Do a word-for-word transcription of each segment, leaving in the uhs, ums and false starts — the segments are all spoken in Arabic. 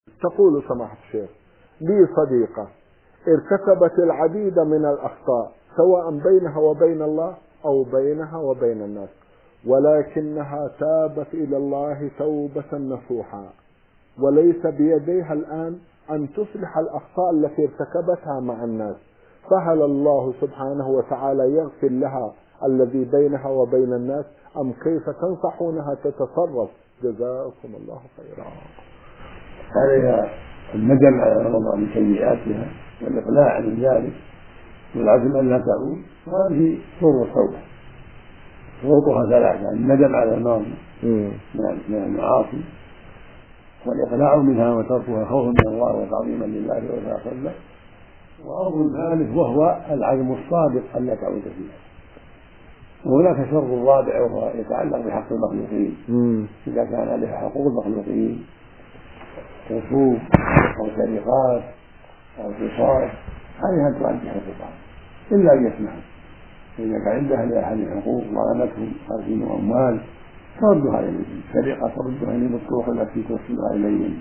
تقول سماحة الشيخ: لي صديقة ارتكبت العديد من الأخطاء سواء بينها وبين الله أو بينها وبين الناس، ولكنها تابت إلى الله توبة نصوحا، وليس بيديها الآن أن تصلح الأخطاء التي ارتكبتها مع الناس، فهل الله سبحانه وتعالى يغفر لها الذي بينها وبين الناس، أم كيف تنصحونها تتصرف؟ جزاكم الله خيرا. عليها الندم على رمضان من سيئاتها والإقلاع عن ذلك والعزم أن لا تعود، وهذه شروط التوبة. شروطها ثلاثة: الندم على الماضي من المعاصي، والإقلاع منها وتركها خوفا من الله وتعظيما لله وتعالى، وأمر ثالث وهو العزم الصادق أن لا تعود فيها. وهناك شرط رابع وهو يتعلق بحق المخلوقين. إذا كان عليها حقوق المخلوقين رسوم أو سرقات أو قصاص عليها أن تؤدي حقوقها إلا أن يسمحوا. فإذا كان عندها لأحد الحقوق ظلمتهم خارجين أموال تردها إليهم، سرقة تردها إليهم بالطرق التي توصلها إليهم.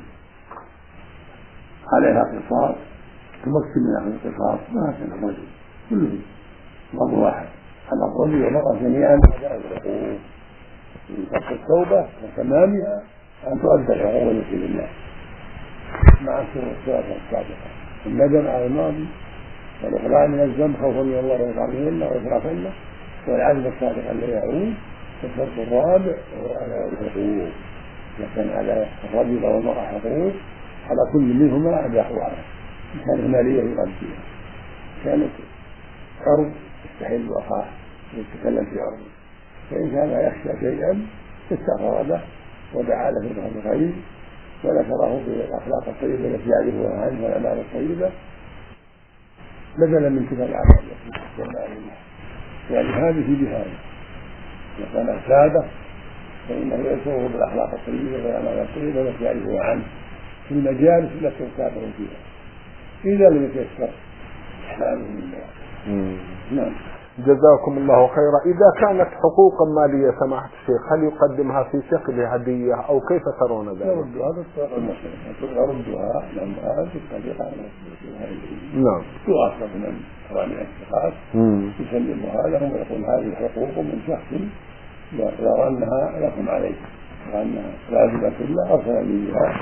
عليها قصاص تمكن من أخذ القصاص، ما كان الرجل كله أمر واحد، على الرجل والمرأة جميعا أداء الحقوق. من ترك التوبة وتمامها أن تؤدى الحقوق التي لله مع الشروط الثلاثة السابقة: الندم على الماضي، والإقلاع من الذنب خوفا من الله وتعظيما وإشرافا، والعزم الصادق أن لا يعود. والشرط الرابع هو أداء الحقوق. لكن على الرجل والمرأة حقوق، على كل منهما أداء إن كانت مالية يؤديها، كانت عرض يستحل أخاه يتكلم في عرضه، فإن كان يخشى شيئا استغفر له ودعا له بالخير وذكره بالأخلاق الطيبة التي يعرفها عنه والأعمال الطيبة بدلا من تلك الأعمال التي تسمى عليها. يعني هذه بهذه إذا كان اعتاده فإنه يذكره بالأخلاق الطيبة والأعمال الطيبة التي يعرفها عنه في المجالس التي ارتاده فيها، إذا لم يتيسر إحلاله من ذلك. نعم. جزاكم الله خيرا. إذا كانت حقوقا مالية سماحة الشيخ، هل يقدمها في شكل هدية أو كيف ترون ذلك؟ يردها بالطريقة المسلمة، يردها لأنها بالطريقة المسلمة. نعم. تؤخذ من أوامر الاتخاذ يسلمها لهم ويقول هذه حقوق من شخص يرى أنها لكم عليه وأنها لازمة الله أرسل لي بها.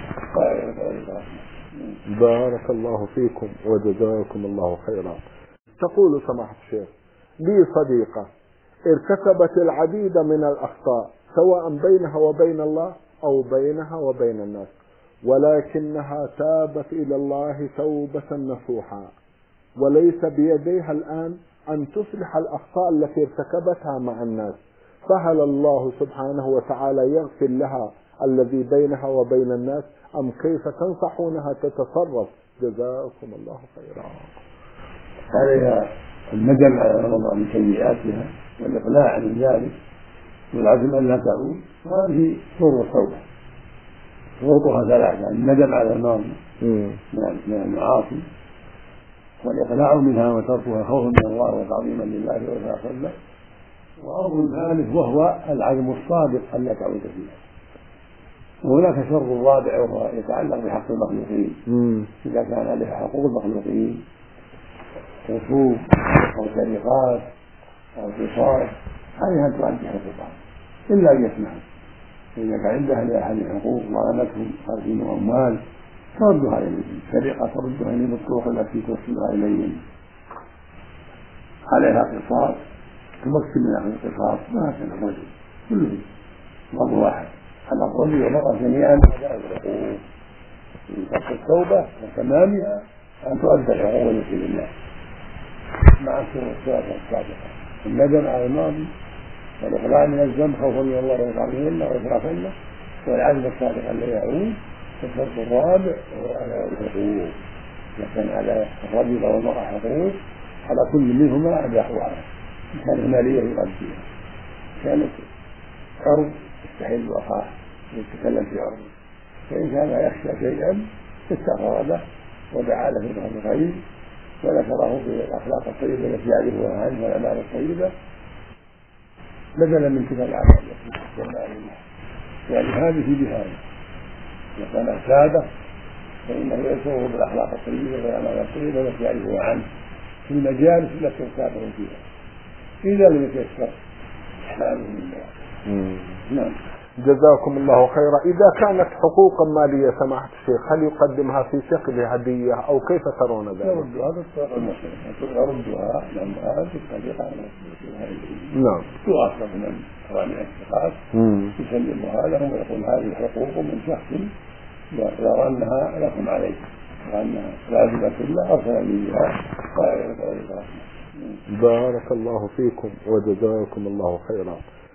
بارك الله فيكم وجزاكم الله خيرا. تقول سماحة الشيخ: لي صديقة ارتكبت العديد من الأخطاء سواء بينها وبين الله أو بينها وبين الناس، ولكنها تابت إلى الله توبة نصوحا، وليس بيديها الآن أن تصلح الأخطاء التي ارتكبتها مع الناس، فهل الله سبحانه وتعالى يغفر لها الذي بينها وبين الناس، أم كيف تنصحونها تتصرف؟ جزاكم الله خيرا. عليها الندم على رمضان من سيئاتها والإقلاع عن ذلك والعزم أن لا تعود، وهذه شروط التوبة. شروطها ثلاثة: الندم على الماضي من المعاصي، والإقلاع منها وتركها خوفا من الله وتعظيما لله وتعالى، وأمر ثالث وهو العزم الصادق أن لا تعود فيها. وهناك شرط رابع وهو يتعلق بحق المخلوقين. إذا كان عليها حقوق المخلوقين رسوم أو سرقات أو قصاص عليها أن تؤدي حقوقها إلا أن يسمحوا. فإذا كان عندها لأحد الحقوق ظلمتهم خارجين أموال تردها إليهم، سرقة تردها إليهم بالطرق التي توصلها إليهم. عليها قصاص تمكن من أخذ القصاص، ما كان الرجل كله أمر واحد، على الرجل والمرأة جميعا أداء الحقوق. من ترك التوبة وتمامها أن تؤدى الحقوق التي لله مع الشروط الثلاثة السابقة: الندم على الماضي، والإقلاع من الذنب خوفا من الله وتعظيما وإشرافا، والعزم الصادق أن لا يعود. والشرط الرابع هو أداء الحقوق. لكن على الرجل والمرأة حقوق، على كل منهما أداء إن كانت مالية يؤديها، كانت عرض يستحل أخاه يتكلم في عرضه، فإن كان يخشى شيئا استغفر له ودعا له بالخير وذكره بالأخلاق الطيبة التي يعرفها عنه والأعمال الطيبة بدلا من تلك الأعمال التي تسمى عليها. يعني هذه بهذه إذا كان اعتاده فإنه يأمره بالأخلاق الطيبة والأعمال الطيبة التي يعرفها عنه في المجالس التي يسافر فيها إذا لم يتيسر إحلاله من ذلك. نعم. جزاكم الله خيرا. إذا كانت حقوقا مالية سماحة الشيخ هل يقدمها في شكل هدية أو كيف ترون ذلك؟ يردها بالطريقة المسلمة، يردها لأنها بالطريقة المسلمة. نعم. تؤخذ من أوامر الاتخاذ يسلمها لهم ويقول هذه حقوق من شخص يرى أنها لكم عليه وأنها لازمة له أرسل لي بها ولا يرد. بارك الله فيكم وجزاكم الله خيرا.